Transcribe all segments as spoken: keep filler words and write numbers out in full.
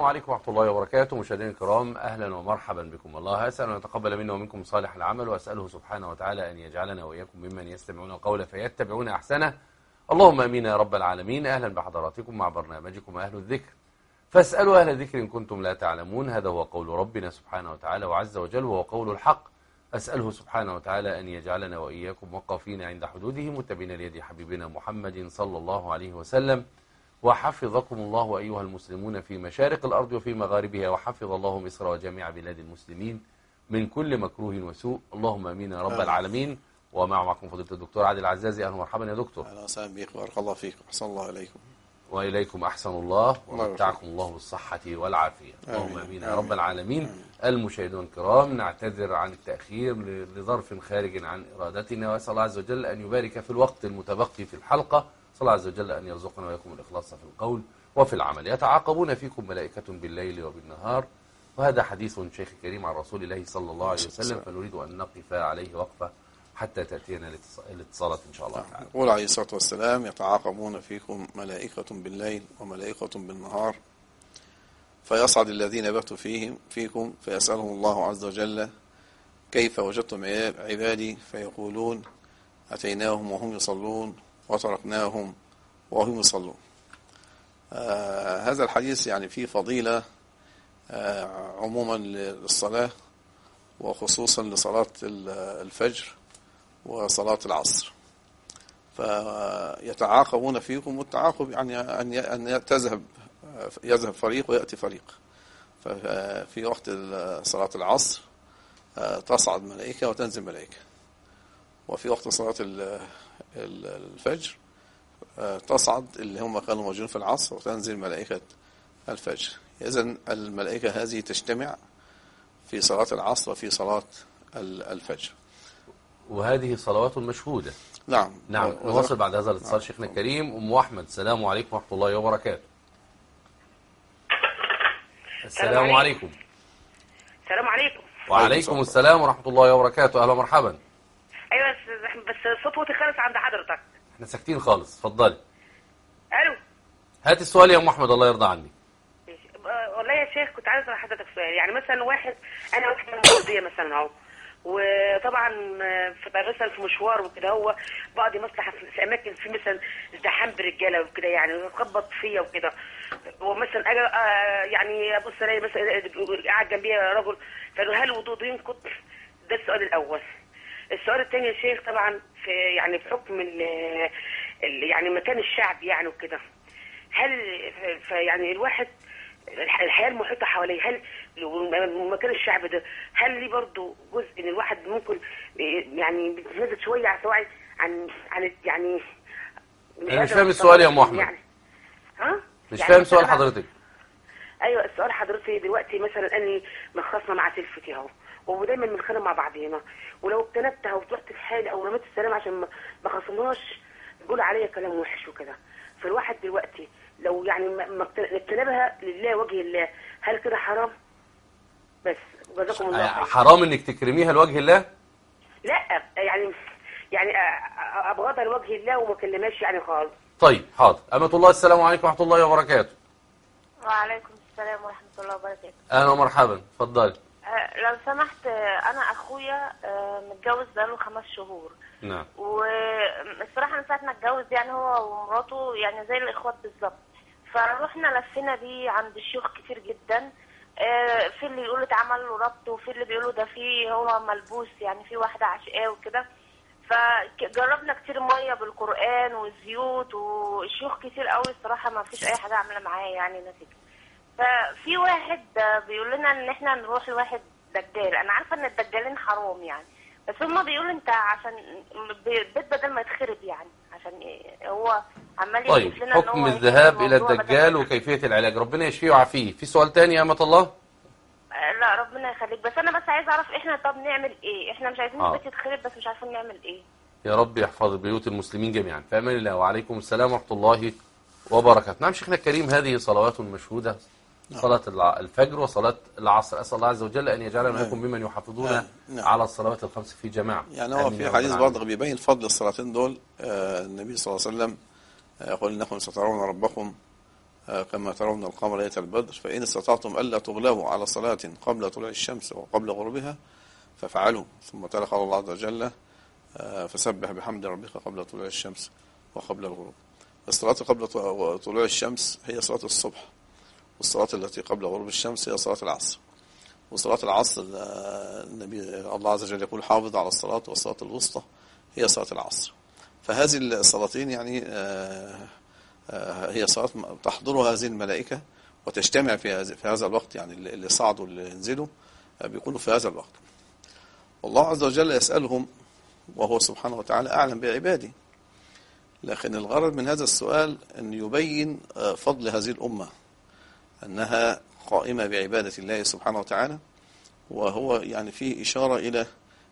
عليكم ورحمة الله وبركاته. مشاهدينا الكرام، أهلا ومرحبا بكم. الله أسأل أن يتقبل منا ومنكم صالح العمل، وأسأله سبحانه وتعالى أن يجعلنا وإياكم ممن يستمعون القول فيتبعون أحسنه. اللهم آمين يا رب العالمين. أهلا بحضراتكم مع برنامجكم أهل الذكر، فاسألوا أهل الذكر إن كنتم لا تعلمون. هذا هو قول ربنا سبحانه وتعالى وعز وجل، وهو قول الحق. أسأله سبحانه وتعالى أن يجعلنا وإياكم وقافين عند حدوده، متبعين ليد حبيبنا محمد صلى الله عليه وسلم. وحفظكم الله أيها المسلمون في مشارق الأرض وفي مغاربها، وحفظ الله مصر وجميع بلاد المسلمين من كل مكروه وسوء. اللهم آمين يا رب العالمين. ومع معكم فضيلة الدكتور عادل العزازي. أهلا ومرحبا يا دكتور. أهلا وسهلا بك، بارك الله فيك، أحسن الله إليكم. وإليكم أحسن الله، ومتعكم الله بالصحة والعافية. اللهم آمين يا رب العالمين. المشاهدون الكرام، نعتذر عن التأخير لظرف خارج عن إرادتنا، وأسأل الله عز وجل أن يبارك في الوقت المتبقي في الحلقة. صلى الله عز وجل أن يرزقنا وإياكم الإخلاص في القول وفي العمل. يتعاقبون فيكم ملائكة بالليل وبالنهار، وهذا حديث شيخ كريم عن رسول الله صلى الله عليه وسلم، فنريد أن نقف عليه وقفة حتى تأتينا الاتصالات إن شاء الله تعالى. قول عليه الصلاة والسلام: يتعاقبون فيكم ملائكة بالليل وملائكة بالنهار، فيصعد الذين باتوا فيهم فيكم فيسألهم الله عز وجل: كيف وجدتم عبادي؟ فيقولون: أتيناهم وهم يصلون وتركناهم وهم يصلون. آه هذا الحديث يعني فيه فضيلة آه عموما للصلاة، وخصوصا لصلاة الفجر وصلاة العصر. فيتعاقبون فيكم، والتعاقب يعني أن أن تذهب يذهب فريق ويأتي فريق. ففي وقت صلاة العصر تصعد ملائكة وتنزل ملائكة، وفي وقت صلاة الفجر تصعد اللي هم كانوا موجودين في العصر وتنزل ملائكة الفجر. إذن الملائكة هذه تجتمع في صلاة العصر وفي صلاة الفجر، وهذه صلوات مشهودة. نعم نعم. نواصل بعد هذا الاتصال. نعم. شيخنا الكريم أم أحمد، السلام عليكم ورحمة الله وبركاته. السلام عليكم. السلام عليكم. وعليكم السلام ورحمة الله وبركاته. أهلا ومرحبا. أيوة بس صوتي خالص عند حضرتك. احنا ساكتين خالص، اتفضلي. ألو. هات السؤال يا أم أحمد، الله يرضى عني. والله يا شيخ كنت عايز اسال حضرتك سؤال. يعني مثلا واحد، انا واحد من المرضيه مثلا اهو، وطبعا في مثلا في مشوار وكده، هو بقضي مصلحه في اماكن في مثلا ازدحام برجاله وكده، يعني يخبط فيا وكده، ومثلا اجي يعني ابص الاقي مثلا قاعد جنبي رجل، فقالوا هل الوضوء ينقض؟ ده السؤال الاول. السؤال الثاني يا شيخ، طبعا في يعني في حكم ال يعني مكان الشعب يعني وكده، هل يعني الواحد الحياة المحيطة حواليه، هل مكان الشعب ده هل ليه برضه جزء ان الواحد ممكن يعني بيتنازل شوية عن سواعي عن عن يعني انا مش فاهم السؤال يا ام احمد. يعني ها مش يعني فاهم سؤال حضرتك. ايوه السؤال حضرتك دلوقتي مثلا اني مخاصمه مع سلفتي اهو، ودايما بنتخانق مع بعضينا، ولو اجتنبت او طلعت في حالي او رميت السلام عشان ما خاصمناش بيقولوا عليا كلام وحش وكده، فالواحد دلوقتي لو يعني ما اجتنبها لله وجه الله، هل كده حرام؟ بس جزاكم الله خير. حرام انك تكرميها لوجه الله؟ لا يعني يعني ابغضها لوجه الله وما اكلمهاش يعني خالص. طيب حاضر. أمة الله، السلام عليكم ورحمة الله وبركاته. وعليكم السلام ورحمة الله وبركاته. أهلا ومرحبا، اتفضلي. أه لو سمحت، أنا أخويا أه متجوز بقاله خمس شهور. نعم. والصراحة من ساعة ما اتجوز يعني هو ومراته يعني زي الإخوات بالظبط. فروحنا لفينا بيه عند شيوخ كتير جدا، أه في اللي يقولوا اتعمل له ربط، وفي اللي بيقولوا ده فيه هو ملبوس، يعني في واحدة عشقاه وكده. فجربنا كتير ميه بالقرآن والزيوت وشيوخ كتير قوي، الصراحة ما فيش أي حاجة عاملة معاه يعني نتيجة. ففي واحد بيقول لنا ان احنا نروح لواحد دجال. انا عارفه ان الدجالين حرام يعني، بس هم بيقولوا انت عشان البيت بدل ما يتخرب يعني، عشان هو عمال يقول طيب لنا حكم الذهاب الى الدجال وكيفيه العلاج. ربنا يشفيه ويعافيه. في سؤال تاني يا أمة الله؟ لا ربنا يخليك، بس انا بس عايز اعرف احنا طب نعمل ايه؟ احنا مش عايزين آه. البيت يتخرب بس مش عارفين نعمل ايه. يا رب يحفظ بيوت المسلمين جميعا. في امان الله. وعليكم السلام ورحمه الله وبركاته. نعم شيخنا الكريم، هذه صلوات مشهوده، صلاة الفجر وصلاة العصر. أسأل الله عز وجل أن يجعلنا منكم ممن يحافظون نعم. نعم. على الصلوات الخمس في جماعة. يعني هو في حديث برضه بيبين فضل الصلاتين دول. آه النبي صلى الله عليه وسلم يقول إنكم سترون ربكم كما ترون القمر ليلة البدر فإن استطعتم ألا تغلبوا على صلاة قبل طلوع الشمس وقبل غروبها فافعلوا. ثم تلا قال الله عز وجل فسبح بحمد ربك قبل طلوع الشمس وقبل الغروب. الصلاة قبل طلوع الشمس هي صلاة الصبح، والصلاة التي قبل غروب الشمس هي صلاة العصر. وصلاة العصر النبي الله عز وجل يقول حافظ على الصلاة والصلاة الوسطى هي صلاة العصر. فهذه الصلاتين يعني هي صلاة تحضرها هذه الملائكة وتجتمع في في هذا الوقت، يعني اللي صعدوا اللي ينزلوا بيكونوا في هذا الوقت. والله عز وجل يسألهم وهو سبحانه وتعالى أعلم بعباده، لكن الغرض من هذا السؤال أن يبين فضل هذه الأمة أنها قائمة بعبادة الله سبحانه وتعالى، وهو يعني فيه إشارة إلى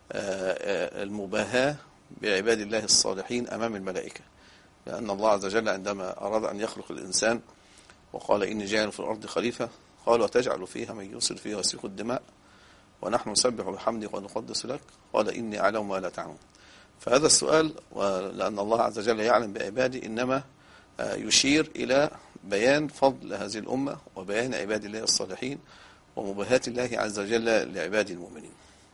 المباهاة بعباد الله الصالحين أمام الملائكة، لأن الله عز وجل عندما أراد أن يخلق الإنسان وقال إني جاعل في الأرض خليفة قال وتجعل فيها من يفسد فيها ويسفك الدماء ونحن نسبح بحمدك ونقدس لك قال إني أعلم ما لا تعلمون. فهذا السؤال لأن الله عز وجل يعلم بعباده إنما يشير إلى بيان فضل هذه الأمة وبيان عباد الله الصالحين ومباهاة الله عز وجل لعباد المؤمنين.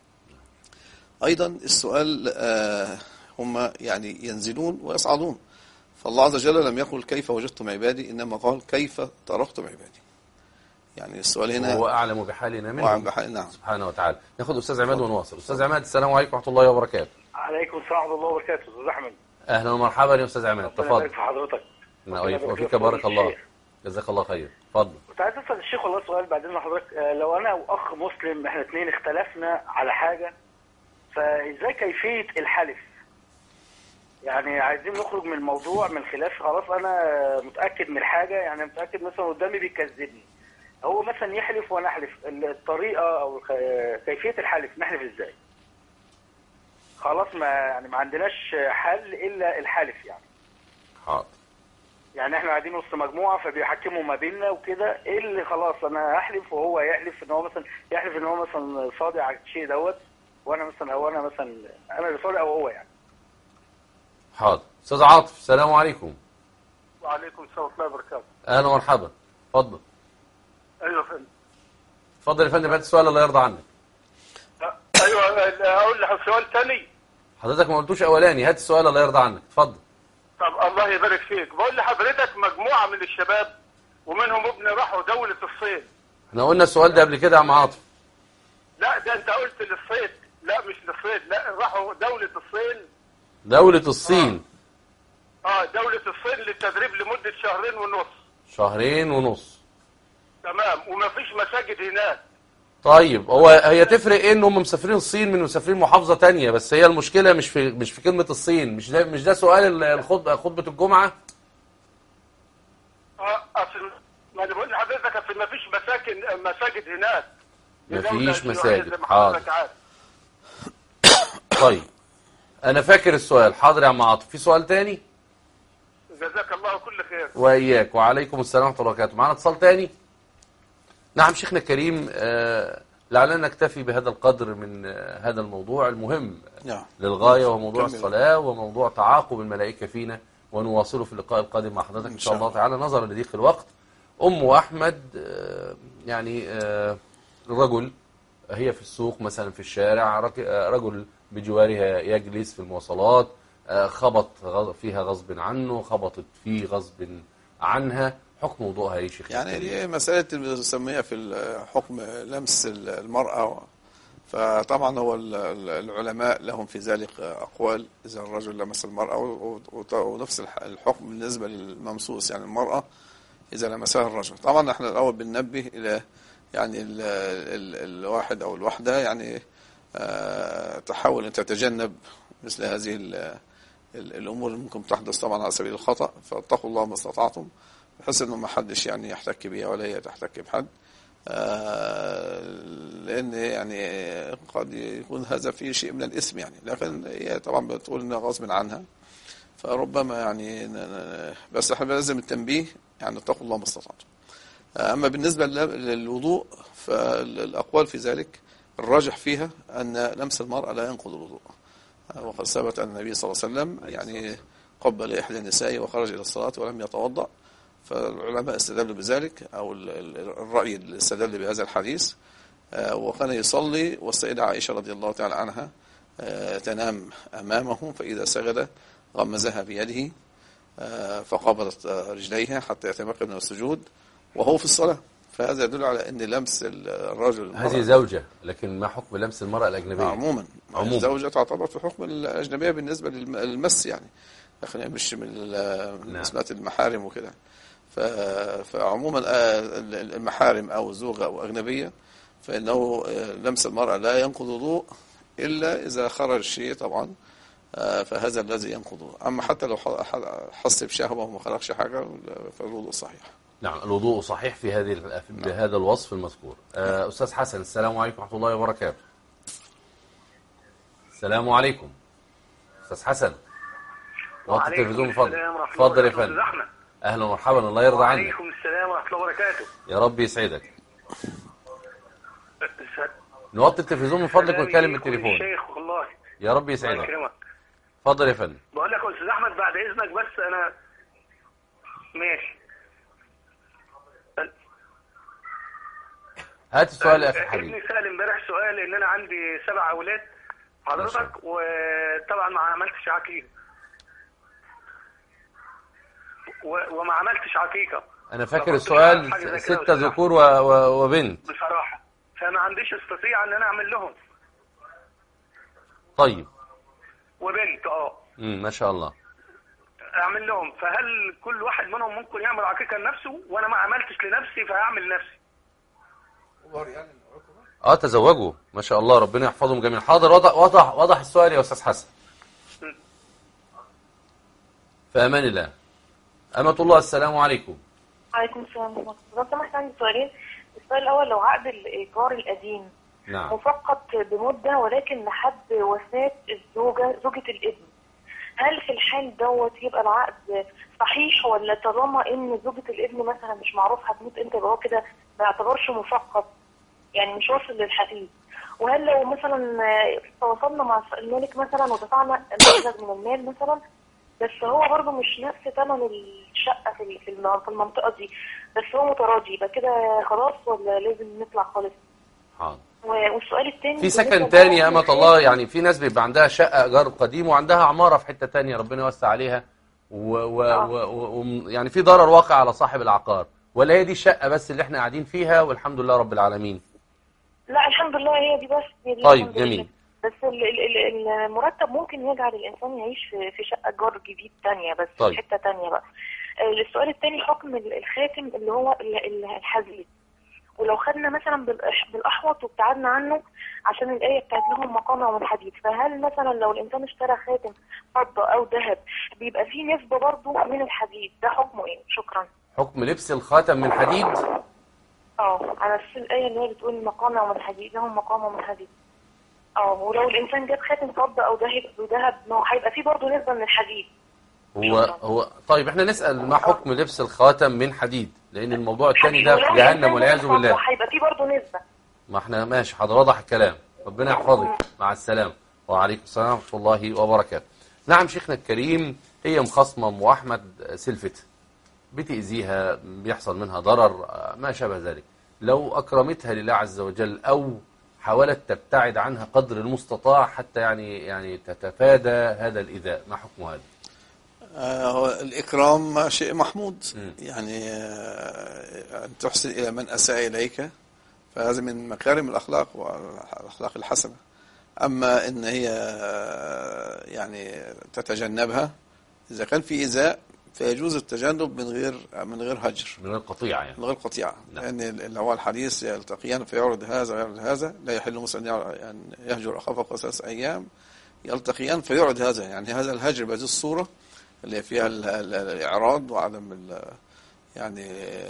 أيضا السؤال هم يعني ينزلون ويصعدون، فالله عز وجل لم يقل كيف وجدتم عبادي، إنما قال كيف تركتم عبادي. يعني السؤال هنا هو أعلم بحالنا منه بحال نعم سبحانه وتعالى. ناخذ أستاذ عماد ونواصل. أستاذ عماد السلام عليكم ورحمة الله وبركاته. عليكم السلام ورحمة الله وبركاته. أستاذ أحمد أهلا ومرحبا يا أستاذ عماد، تفضل. ربنا يبارك في حضرتك. وفيك بارك الله، جزاك الله خير. تفضل. كنت عايز أسأل الشيخ والله سؤال بعدين لحضرتك. لو أنا وأخ مسلم إحنا اثنين اختلفنا على حاجة، فإزاي كيفية الحلف؟ يعني عايزين نخرج من الموضوع من خلاف، خلاص أنا متأكد من حاجة، يعني متأكد مثلا قدامي بيكذبني، هو مثلا يحلف وأنا أحلف، الطريقة أو كيفية الحلف نحلف إزاي؟ خلاص ما يعني ما عندناش حل إلا الحلف يعني. حاضر. يعني احنا قاعدين وسط مجموعة فبيحكموا ما بيننا وكده، ايه اللي خلاص انا احلف وهو يحلف ان هو مثلا يحلف ان هو مثلا صادق على الشيء دوت، وانا مثلا او انا مثلا انا اللي صادق او هو يعني. حاضر. استاذ عاطف السلام عليكم. وعليكم السلام ورحمة الله وبركاته. اهلا ومرحبا. اتفضل. ايوه يا فندم. اتفضل يا فندم، هات السؤال الله يرضى عنك. ايوه اقول لك سؤال ثاني. حضرتك ما قلتوش اولاني، هات السؤال الله يرضى عنك. اتفضل. طب الله يبارك فيك. بقول لحضرتك مجموعة من الشباب ومنهم ابن راحوا دولة الصين. احنا قلنا السؤال ده قبل كده يا عم عاطف. لا ده انت قلت للصين، لا مش للصين، لا راحوا دولة الصين. دولة الصين. اه, آه دولة الصين للتدريب لمدة شهرين ونص. شهرين ونص. تمام، ومفيش مساجد هناك. طيب هو هي تفرق ايه ان هم مسافرين الصين من مسافرين محافظة تانية؟ بس هي المشكلة مش في مش في كلمة الصين، مش ده مش ده سؤال الخطبة خطبة الجمعة؟ اه اصل ما انا بقول لحضرتك اصل مفيش مساكن مساجد هناك. مفيش مساجد. حاضر. طيب انا فاكر السؤال. حاضر يا عم عاطف. في سؤال تاني؟ جزاك الله كل خير. واياك. وعليكم السلام ورحمة الله وبركاته. معانا اتصال تاني؟ نعم شيخنا الكريم، آه لعلنا نكتفي بهذا القدر من آه هذا الموضوع المهم نعم. للغاية، وهو موضوع الصلاة وموضوع تعاقب الملائكة فينا، ونواصله في اللقاء القادم مع حضرتك إن شاء الله تعالى نظرا لضيق الوقت. أم أحمد آه يعني آه رجل هي في السوق مثلا في الشارع، رجل بجوارها يجلس في المواصلات، آه خبط فيها غصب عنه، خبطت فيه غصب عنها، حكم وضوءها ايه شيخ؟ يعني دي مسألة بنسميها في حكم لمس المرأة، فطبعا هو العلماء لهم في ذلك أقوال إذا الرجل لمس المرأة، ونفس الحكم بالنسبة للممسوس يعني المرأة إذا لمسها الرجل. طبعا احنا الأول بننبه إلى يعني ال ال الواحد أو الوحدة يعني تحاول أن تتجنب مثل هذه الأمور اللي ممكن تحدث طبعا على سبيل الخطأ، فاتقوا الله ما استطعتم بحيث انه ما حدش يعني يحتك بيها ولا هي تحتك بحد، آه لان يعني قد يكون هذا فيه شيء من الاثم يعني، لكن هي طبعا بتقول انها غصب عنها، فربما يعني بس احنا لازم التنبيه يعني اتقوا الله ما استطعتم. اما بالنسبه للوضوء فالاقوال في ذلك الراجح فيها ان لمس المرأة لا ينقض الوضوء، وقد ثبت ان النبي صلى الله عليه وسلم يعني قبل احدى النساء وخرج الى الصلاه ولم يتوضا، فالعلماء استدلوا بذلك، أو الرأي اللي استدل بهذا الحديث. وكان يصلي والسيدة عائشة رضي الله تعالى عنها تنام أمامه، فإذا سجد غمزها بيده فقبضت رجليها حتى يتمكن من السجود وهو في الصلاة. فهذا يدل على أن لمس الرجل المرأة، هذه زوجة، لكن ما حكم لمس المرأة الأجنبية؟ عموما عموما الزوجة تعتبر في حكم الأجنبية بالنسبة للمس، يعني خلينا مش من اسمات المحارم وكده. فعموما المحارم أو زوجة أو أجنبية فإنه لمس المرأة لا ينقض وضوء إلا إذا خرج شيء طبعا، فهذا الذي ينقضه. أما حتى لو حس بشهوة وما خرجش حاجة فالوضوء صحيح. نعم، الوضوء صحيح في هذه بهذا الوصف المذكور. أستاذ حسن، السلام عليكم ورحمة الله وبركاته. السلام عليكم أستاذ حسن، وقت التلفزيون من فضلك. اتفضل يا فندم. أهلا ومرحبا، الله يرضى عنك. وعليكم السلام ورحمة الله وبركاته. يا رب يسعدك. نوطي التلفزيون من فضلك ونتكلم بالتليفون. شيخ والله. يا رب يسعدك. اتفضل يا فندم. بقول لك يا استاذ احمد بعد اذنك، بس انا ماشي. هات السؤال يا اخي حبيبي. ابني سأل امبارح سؤال ان انا عندي سبع اولاد حضرتك، وطبعا ما عملتش عقيقه وما عملتش عقيقه. انا فاكر السؤال ستة ذكور و... و... وبنت بصراحه، فما عنديش استطيع ان انا اعمل لهم. طيب. وبنت اه امم ما شاء الله. اعمل لهم، فهل كل واحد منهم ممكن يعمل عقيقه لنفسه وانا ما عملتش لنفسي فهعمل لنفسي؟ اه تزوجوا ما شاء الله، ربنا يحفظهم جميعا. حاضر، وضح وضح وضح السؤال يا استاذ حسن. في امان الله. أمة الله، السلام عليكم. وعليكم السلام ورحمة الله. لو سمحت عندي سؤالين. السؤال الأول، لو عقد الإيجار القديم نعم مفقط بمدة ولكن لحد وفاة الزوجة زوجة الابن، هل في الحال دوت يبقى العقد صحيح، ولا طالما إن زوجة الابن مثلا مش معروف هتموت امتى يبقى هو كده ما يعتبرش مفقط، يعني مش واصل للحقيقة؟ وهل لو مثلا تواصلنا مع المالك مثلا ودفعنا مبلغ من المال مثلا، بس هو برضه مش نفس ثمن الشقة في في المنطقة دي، بس هو متراضي، يبقى كده خلاص ولا لازم نطلع خالص؟ حاضر. والسؤال الثاني، في سكن تاني يا أمة الله، يعني في ناس بيبقى عندها شقة إيجار قديم وعندها عمارة في حتة تانية ربنا يوسع عليها، و, و, آه. و, و يعني في ضرر واقع على صاحب العقار، ولا هي دي الشقة بس اللي احنا قاعدين فيها والحمد لله رب العالمين؟ لا الحمد لله هي دي بس. هي دي طيب جميل. بس المرتب ممكن يجعل الإنسان يعيش في في شقة جار جديد تانية، بس طيب. في حتة تانية بقى. السؤال الثاني، حكم الخاتم اللي هو الحديد، ولو خدنا مثلا بالأحوط وابتعدنا عنه عشان الآية بتاعت لهم مقامع من حديد، فهل مثلا لو الإنسان اشترى خاتم فضة أو ذهب بيبقى فيه نسبة برضه من الحديد، ده حكمه إيه؟ شكرا. حكم لبس الخاتم من حديد؟ اه على أساس الآية اللي هي بتقول مقامع من حديد، لهم مقامع من حديد. اه ولو الإنسان جاب خاتم فضة أو ذهب ذهب ما هو هيبقى فيه برضه نسبة من الحديد. هو هو طيب احنا نسأل ما حكم لبس الخاتم من حديد، لأن الموضوع الثاني ده في جهنم والعياذ بالله. هيبقى فيه برضه نسبة. ما احنا ماشي، حاضر، واضح الكلام. ربنا يحفظك. مع السلامة. وعليكم السلام ورحمة الله وبركاته. نعم شيخنا الكريم، هي مخصمة أم أحمد سلفت، بتأذيها، بيحصل منها ضرر ما شابه ذلك، لو أكرمتها لله عز وجل أو حاولت تبتعد عنها قدر المستطاع حتى يعني يعني تتفادى هذا الإيذاء، ما حكم هذا؟ هو الإكرام شيء محمود، م. يعني أن تحسن إلى من أساء إليك، فهذا من مكارم الأخلاق والأخلاق الحسنة. أما إن هي يعني تتجنبها، إذا كان في إيذاء فيجوز التجنب من غير من غير هجر، من غير قطيعة يعني. من غير قطيعة، نعم. لأن اللي هو الحديث يلتقيان فيعرض هذا ويعرض هذا، لا يحل مسلم يعني يهجر أخاه فوق ثلاث أيام، يلتقيان فيعرض هذا، يعني هذا الهجر بهذه الصورة اللي فيها الإعراض وعدم يعني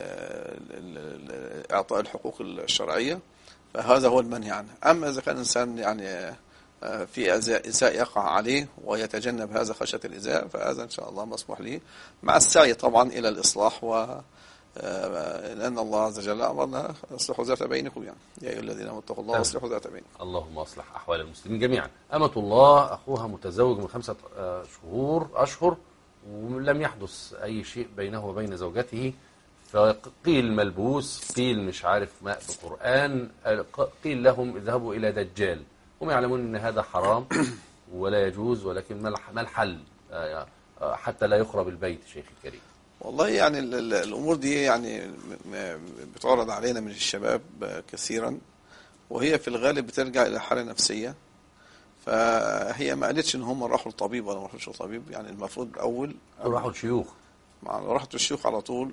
إعطاء الحقوق الشرعية، فهذا هو المنهي عنه. أما إذا كان الإنسان يعني في إزاء يقع عليه ويتجنب هذا خشية الإزاء، فهذا إن شاء الله مسموح له، مع السعي طبعا إلى الإصلاح، و لأن الله عز وجل أمرنا اصلحوا ذات بينكم، يعني يا أيها الذين آمنوا اتقوا الله واصلحوا ذات بينكم. اللهم اصلح أحوال المسلمين جميعا. أمة الله أخوها متزوج من خمسة شهور أشهر ولم يحدث أي شيء بينه وبين زوجته، فقيل ملبوس، قيل مش عارف ماء بقرآن، قيل لهم اذهبوا إلى دجال. هم يعلمون أن هذا حرام ولا يجوز، ولكن ما الحل حتى لا يخرب البيت شيخ الكريم؟ والله يعني الأمور دي يعني بتعرض علينا من الشباب كثيرا، وهي في الغالب بترجع إلى حالة نفسية. فهي ما قالتش ان هم راحوا لطبيب ولا ما راحوش لطبيب، يعني المفروض الاول راحوا لشيوخ، راحوا الشيوخ على طول،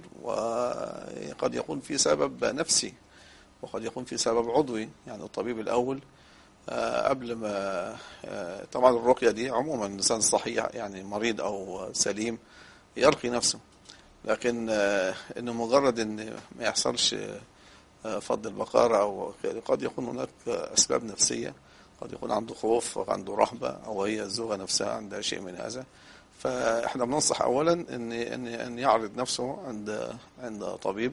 وقد يكون في سبب نفسي وقد يكون في سبب عضوي. يعني الطبيب الاول قبل ما طبعا الرقية دي عموما الانسان صحيح يعني مريض او سليم يرقي نفسه، لكن انه مجرد ان ما يحصلش فض البقرة او قد يكون هناك اسباب نفسية، قد يكون عنده خوف أو عنده رهبة أو هي الزوجة نفسها عندها شيء من هذا. فإحنا بننصح أولا أن أن أن يعرض نفسه عند عند طبيب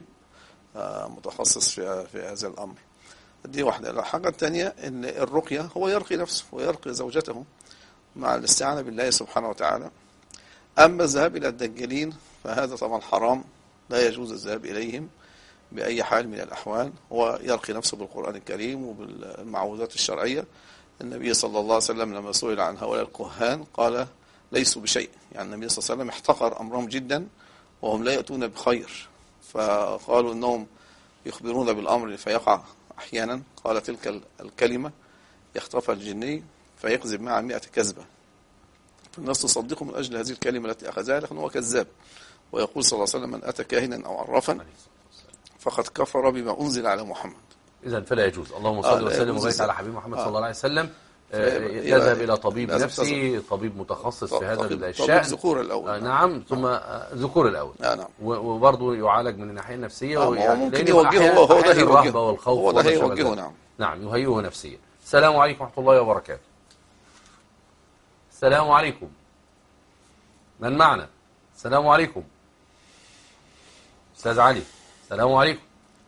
متخصص في في هذا الأمر. دي واحدة. الحاجة الثانية أن الرقية هو يرقي نفسه ويرقي زوجته مع الاستعانة بالله سبحانه وتعالى. أما الذهاب إلى الدجالين فهذا طبعا حرام، لا يجوز الذهاب إليهم بأي حال من الأحوال. هو يرقي نفسه بالقرآن الكريم وبالمعوذات الشرعية. النبي صلى الله عليه وسلم لما سئل عن هؤلاء الكهان قال ليسوا بشيء، يعني النبي صلى الله عليه وسلم احتقر أمرهم جدا وهم لا يأتون بخير، فقالوا أنهم يخبرون بالأمر فيقع أحيانا. قال تلك الكلمة يخطفها الجني فيكذب معها مئة كذبة، فالناس تصدقه من أجل هذه الكلمة التي أخذها، لكن هو كذاب. ويقول صلى الله عليه وسلم من أتى كاهنا أو عرافا فقد كفر بما أنزل على محمد. إذن فلا يجوز. اللهم صل وسلم وبارك على حبيب محمد صلى الله عليه وسلم. يذهب إلى طبيب نفسي، طبيب متخصص في هذا الشأن. طبيب ذكور الأول. آه نعم، ثم ذكور الأول. آه نعم. وبرضه يعالج من الناحية النفسية. آه ممكن يوجهه، هو ده الرهبة والخوف، هو ده يوجهه. نعم نعم يهيئه نفسيا. السلام عليكم ورحمة الله وبركاته. السلام عليكم. من معنا؟ السلام عليكم. أستاذ علي، السلام عليكم.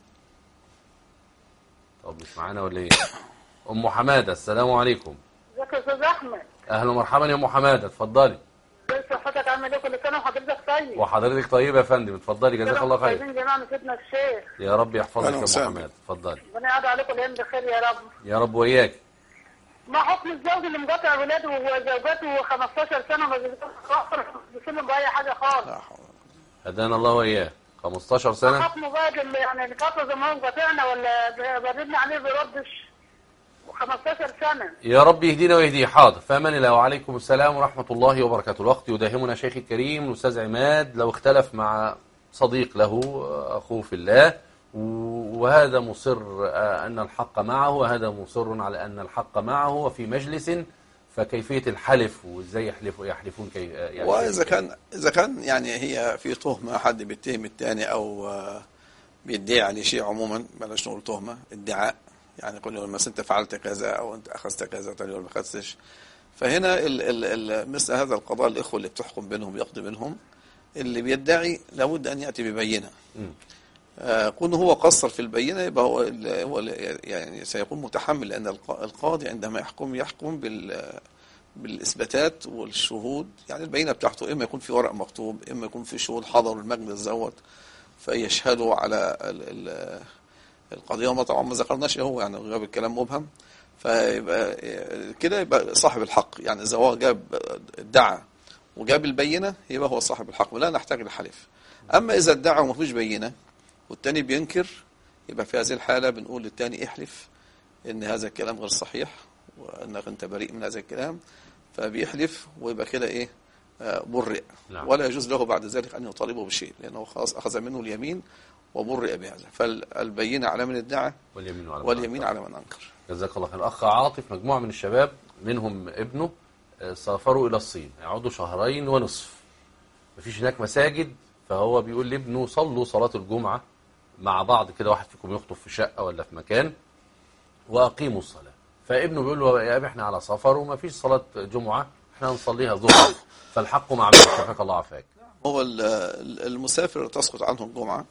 طب مش معانا ولا ايه؟ ام حماده، السلام عليكم. ازيك يا استاذ احمد؟ اهلا ومرحبا يا ام حماده، اتفضلي. ازي صحتك، عامل ايه؟ كل سنه وحضرتك طيب. وحضرتك طيبه يا فندم، اتفضلي جزاك الله خير. عايزين جماعه سيدنا الشيخ. يا رب يحفظك يا ام حماده، اتفضلي. ربنا يعاد عليكم الايام بخير يا رب. يا رب وإياك. ما حكم الزوج اللي مقاطع ولاده وزوجاته خمستاشر سنه ما بيسلم باي حاجه خالص؟ هدانا الله وإياه. خمستاشر سنه حكمه بقى يعني نقاطع زي ما هو مقاطعنا ولا بردنا عليه بيردش؟ خمستاشر سنه. يا رب يهدينا ويهديه. حاضر، فأمان الله. وعليكم السلام ورحمة الله وبركاته. الوقت يداهمنا شيخ الكريم الأستاذ عماد لو اختلف مع صديق له أخوه في الله، وهذا مصر أن الحق معه وهذا مصر على أن الحق معه وفي مجلس، فكيفية الحلف وإزاي يحلفوا يحلفون كي يعني. وإذا كان إذا كان يعني هي في تهمة، حد بيتهم الثاني أو بيدعي عليه شيء، عموما بلاش نقول تهمة، ادعاء، يعني يقول له مثلا أنت فعلت كذا أو أنت أخذت كذا تاني ولا ما أخذتش. فهنا ال ال ال مثل هذا القضاء الإخوة اللي بتحكم بينهم يقضي بينهم، اللي بيدعي لابد أن يأتي ببينة. آه كونه هو قصر في البينة يبقى هو, هو يعني سيكون متحمل، لأن القاضي عندما يحكم يحكم بال بالإثباتات والشهود. يعني البينة بتاعته إما يكون في ورق مكتوب، إما يكون في شهود حضروا المجلس دوت فيشهدوا على ال ال القضية. وما طبعا ما ذكرناش ايه هو، يعني غاب الكلام مبهم، فيبقى كده يبقى صاحب الحق. يعني إذا هو جاب ادعى وجاب البينة يبقى هو صاحب الحق ولا نحتاج للحلف. أما إذا ادعى وما فيش بينة والتاني بينكر، يبقى في هذه الحالة بنقول للتاني احلف إن هذا الكلام غير صحيح وأنك أنت بريء من هذا الكلام، فبيحلف ويبقى كده إيه برئ. نعم. ولا يجوز له بعد ذلك أن يطالبه بشيء، لأنه خلاص أخذ منه اليمين وبرئ بهذا. فالبينة على من ادعى واليمين على من, واليمين على من أنكر. جزاك الله خير. الأخ عاطف، مجموعة من الشباب منهم ابنه سافروا إلى الصين، يقعدوا شهرين ونصف، مفيش هناك مساجد، فهو بيقول لابنه صلوا صلاة الجمعة مع بعض كده، واحد فيكم يخطب في شقة ولا في مكان وأقيموا الصلاة. فابنه بيقول له يا أبي احنا على سفر ومفيش صلاة جمعة، احنا هنصليها ظهر، فالحق مع من شفاك الله عافاك. هو المسافر تسقط عنه الجمعة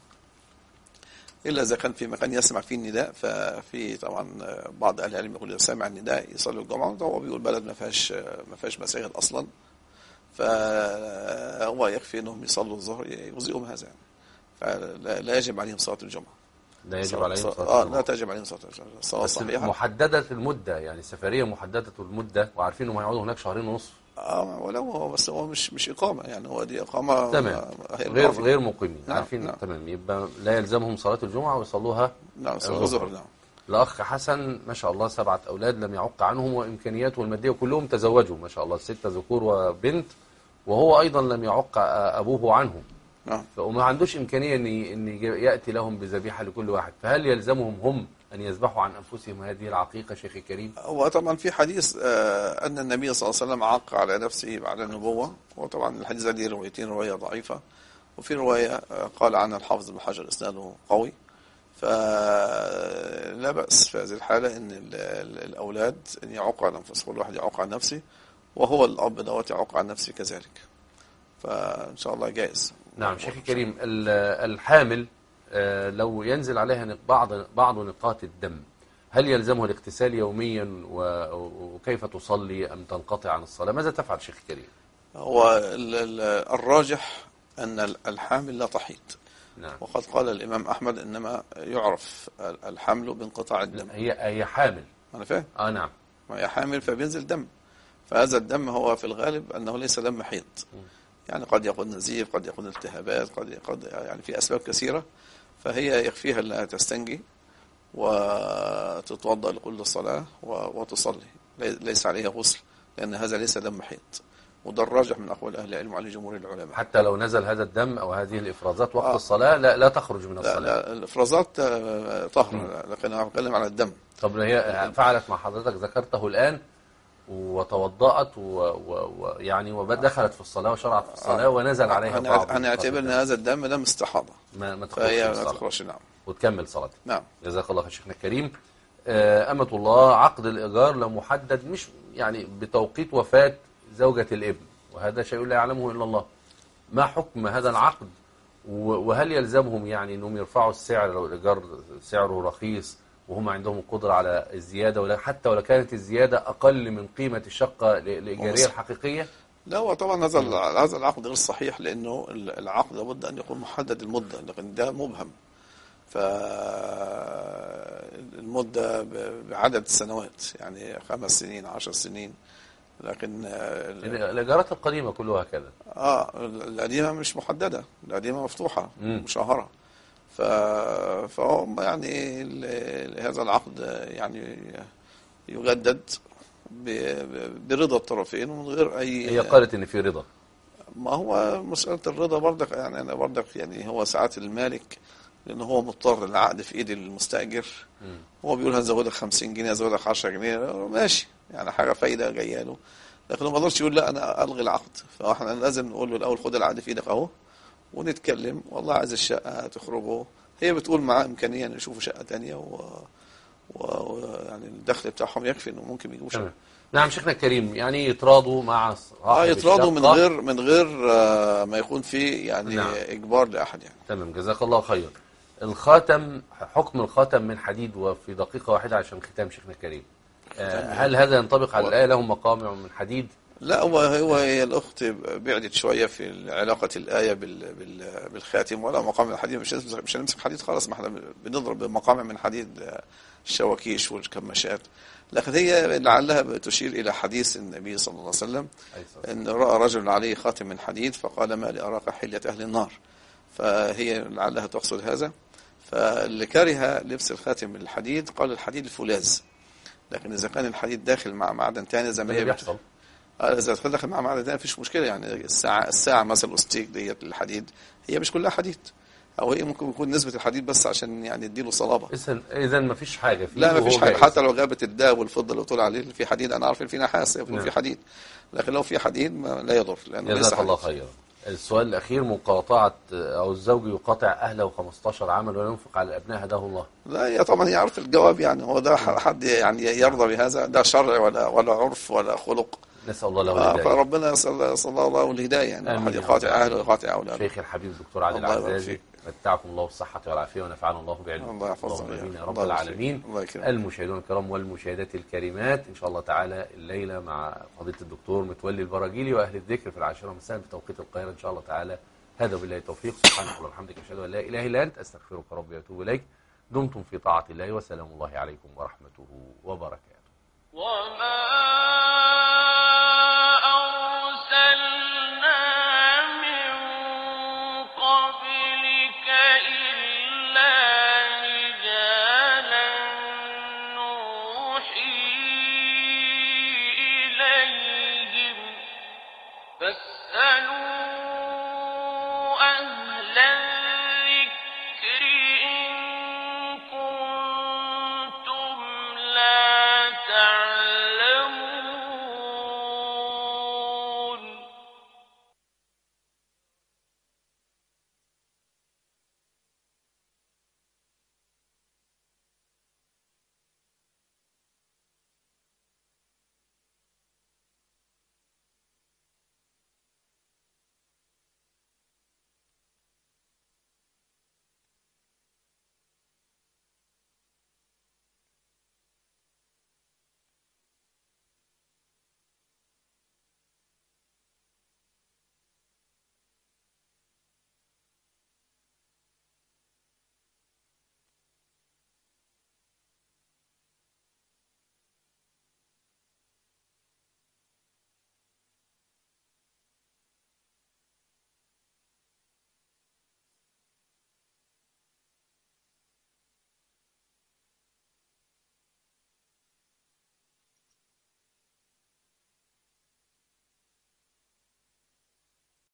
إلا إذا كان في مكان يسمع فيه النداء. ففي طبعا بعض أهل العلم يقول إذا سمع النداء يصلي الجمعة. هو بيقول بلد ما فيهاش ما فيهاش مساجد أصلا، فهو يكفي أنهم يصلوا الظهر يجزئهم هذا يعني. فلا لا يجب عليهم صلاة الجمعة. لا يجب عليهم صلاة آه الجمعة. لا تجب عليهم صلاة الجمعة. صلاة بس صحيحة محددة المدة، يعني سفرية محددة المدة، وعارفين انهم هيقعدوا هناك شهرين ونصف. اه ولو هو بس هو مش مش إقامة يعني، هو دي إقامة تمام، غير غير مقيمين. نعم عارفين. نعم. تمام، يبقى لا يلزمهم صلاة الجمعة ويصلوها. نعم صلاة الظهر. نعم. الأخ حسن ما شاء الله سبعة أولاد لم يعق عنهم، وإمكانياته المادية كلهم تزوجوا ما شاء الله، ستة ذكور وبنت، وهو أيضا لم يعق أبوه عنهم. نعم. فما عندوش إمكانية أن أن يأتي لهم بذبيحة لكل واحد، فهل يلزمهم هم أن يذبحوا عن أنفسهم هذه العقيقة شيخي الكريم؟ هو طبعا في حديث آه أن النبي صلى الله عليه وسلم عق على نفسه بعد النبوة، وطبعا الحديث دي روايتين، رواية ضعيفة وفي رواية آه قال عنها الحافظ بن حجر إسناده قوي، فلا بأس في هذه الحالة أن الأولاد أن يعق على أنفسهم، كل واحد يعق عن نفسه، وهو الأب دوت يعق عن نفسه كذلك، فإن شاء الله جائز. نعم شيخي الكريم، الحامل لو ينزل عليها بعض بعض نقاط الدم، هل يلزمه الاغتسال يوميا، وكيف تصلي أم تنقطع عن الصلاة؟ ماذا تفعل شيخ الكريم؟ هو الراجح أن الحامل لا تحيض. نعم. وقد قال الإمام أحمد إنما يعرف الحمل بانقطاع الدم. هي هي حامل. أنا فاهم. آه نعم. هي حامل فبينزل دم، فهذا الدم هو في الغالب أنه ليس دم حيض، يعني قد يكون نزيف، قد يكون التهابات، قد قد يعني في أسباب كثيرة، فهي يكفيها أنها تستنجي وتتوضأ لكل صلاة وتصلي، ليس عليها غسل، لأن هذا ليس دم حيض، وده الراجح من أقوال أهل العلم وعلى جمهور العلماء. حتى لو نزل هذا الدم أو هذه الإفرازات وقت آه. الصلاة لا لا تخرج من الصلاة. لا, لا الإفرازات طهر، لكن أنا بتكلم على الدم. طب هي فعلت مع حضرتك ذكرته الآن وتوضأت ويعني ودخلت في الصلاة وشرعت في الصلاة آه. ونزل عليها بعض. هنعتبر أن هذا الدم دم استحاضة، ما ما تخرجش. نعم. وتكمل صلاتك. نعم. جزاك الله خير شيخنا الكريم. أمة الله، عقد الإيجار لو محدد مش يعني بتوقيت وفاة زوجة الابن، وهذا شيء لا يعلمه إلا الله، ما حكم هذا العقد؟ وهل يلزمهم يعني أنهم يرفعوا السعر لو الإيجار سعره رخيص وهم عندهم القدرة على الزيادة، ولا حتى ولو كانت الزيادة أقل من قيمة الشقة الإيجارية الحقيقية؟ لا، هو طبعا هذا هذا العقد غير صحيح، لأنه العقد لابد أن يكون محدد المدة، لكن ده مبهم، فالمدة بعدد سنوات، يعني خمس سنين عشر سنين، لكن الإيجارات القديمة كلها كذا. آه القديمة مش محددة، القديمة مفتوحة مشهرة، ف فهو يعني هذا العقد يعني يجدد برضا الطرفين ومن غير أي. هي قالت إن في رضا. ما هو مسألة الرضا برضك، يعني أنا برضك يعني هو ساعات المالك لأنه هو مضطر، العقد في إيد المستأجر، هو بيقول هنزودك خمسين جنيه، هنزودك عشرة جنيه، ماشي، يعني حاجة فايدة جايه له، لكن ما قدرش يقول لا أنا ألغي العقد، فإحنا لازم نقول له الأول خد العقد في إيدك أهو، ونتكلم، والله عايز الشقة تخرجه، هي بتقول معاه إمكانية أن يشوفوا شقة تانية، و... و... يعني الدخل بتاعهم يكفي إنه ممكن يجيبوا شقة. نعم شيخنا الكريم، يعني يتراضوا مع اه يتراضوا من غير من غير آه ما يكون في يعني نعم. إجبار لأحد يعني. تمام، جزاك الله خير. الخاتم، حكم الخاتم من حديد، وفي دقيقة واحدة عشان ختام شيخنا الكريم، آه هل هذا ينطبق على الآية لهم مقامع من حديد؟ لا، هو هو هي الأخت بعدت شوية في علاقة الآية بال بال بالخاتم، ولا مقامع الحديد، مش مش هنمسك حديد خلاص، ما احنا بنضرب بمقامع من حديد الشواكيش والكماشات، لكن هي لعلها بتشير إلى حديث النبي صلى الله عليه وسلم أن رأى رجل عليه خاتم من حديد فقال ما لي أراك حلية أهل النار، فهي لعلها تقصد هذا، فاللي كره لبس الخاتم من الحديد قال الحديد الفولاذ، لكن إذا كان الحديد داخل مع معدن تاني زي ما هي بيحصل، إذا دخل مع معدن تاني مفيش مشكلة، يعني الساعة الساعة مثلا الستيك ديت الحديد هي مش كلها حديد، أو هي ممكن يكون نسبة الحديد بس عشان يعني يديله صلابة. إذن إذن ما فيش حاجة فيه. لا، ما فيش حاجة، حتى لو غابت الدهب والفضة اللي طول عليه في حديد، أنا عارف إن في نحاس يكون نعم. في حديد، لكن لو في حديد ما لا يضر، لأنه ليس جزاك الله خيرا. السؤال الأخير، مقاطعة أو الزوج يقاطع أهله خمستاشر عاما ولا ينفق على الأبناء، هداه الله؟ لا، هي طبعا يعرف الجواب، يعني هو ده حد يعني يرضى بهذا، ده شرع ولا ولا عرف ولا خلق، نسأل الله له الهداية. فربنا صلى الله عليه الهداية، يعني واحد يقاطع أهله ويقاطع أولاده. شيخ الحبيب دكتور عادل العزازي، متعكم الله بالصحة والعافية ونفعنا الله بعلمكم. الله يحفظك اللهم امين يا رب الله العالمين. الله يكرمك. المشاهدون الكرام والمشاهدات الكريمات، ان شاء الله تعالى الليله مع فضيله الدكتور متولي البراجيلي واهل الذكر في العاشره مساء بتوقيت القاهره ان شاء الله تعالى. هذا بالله التوفيق، سبحانك اللهم وبحمدك اشهد ان لا اله الا انت استغفرك ربي واتوب اليك. دمتم في طاعه الله، وسلام الله عليكم ورحمته وبركاته. وما فاسألوا